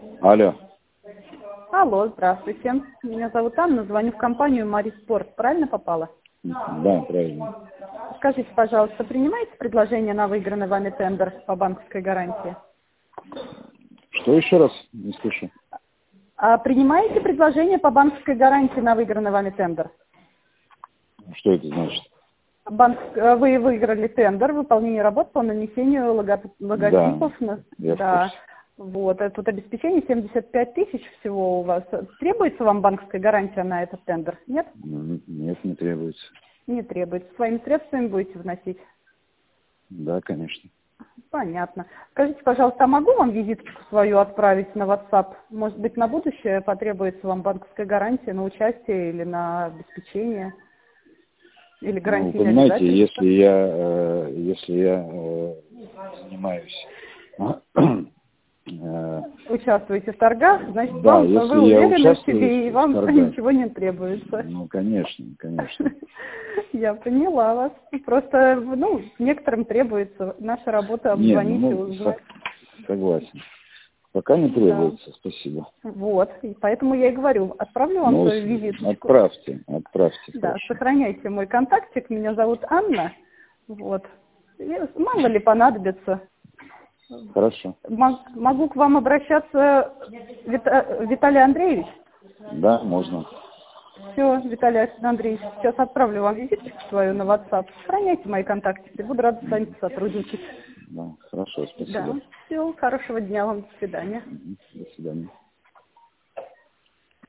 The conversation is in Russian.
Алло. Алло, здравствуйте. Меня зовут Анна, звоню в компанию Мари Спорт. Правильно попала? Да, правильно. Скажите, пожалуйста, принимаете предложение на выигранный вами тендер по банковской гарантии? Что еще раз? Не слышу. А принимаете предложение по банковской гарантии на выигранный вами тендер? Что это значит? Вы выиграли тендер, выполнение работ по нанесению логотипов. Да, я в Да. курсе. Вот, это вот обеспечение 75 тысяч всего у вас. Требуется вам банковская гарантия на этот тендер? Нет? Нет, не требуется. Не требуется. Своими средствами будете вносить? Да, конечно. Понятно. Скажите, пожалуйста, а могу вам визиточку свою отправить на WhatsApp? Может быть, на будущее потребуется вам банковская гарантия на участие или на обеспечение? Или гарантийное Понимаете, обязательство? если я занимаюсь, Участвуете в торгах, значит, да, вы если я уверены в участвую себе, и в вам торгах, ничего не требуется. ну, конечно, конечно. Я поняла вас. Просто, некоторым требуется. Наша работа Не, обзвонить и узнать. согласен. Пока не Да. требуется, спасибо. Вот. И поэтому я и говорю, отправлю вам Ну, свою визиточку. отправьте, Да, хорошо. сохраняйте мой контактик. Меня зовут Анна. Вот. И мало ли понадобится. Хорошо. Могу к вам обращаться, Виталий Андреевич? Да, можно. Все, Виталий Андреевич, сейчас отправлю вам визиточку свою на WhatsApp. Сохраняйте мои контакты. Буду рада с вами сотрудничать. Да, хорошо, Да, спасибо. все, хорошего дня вам. До свидания. До свидания.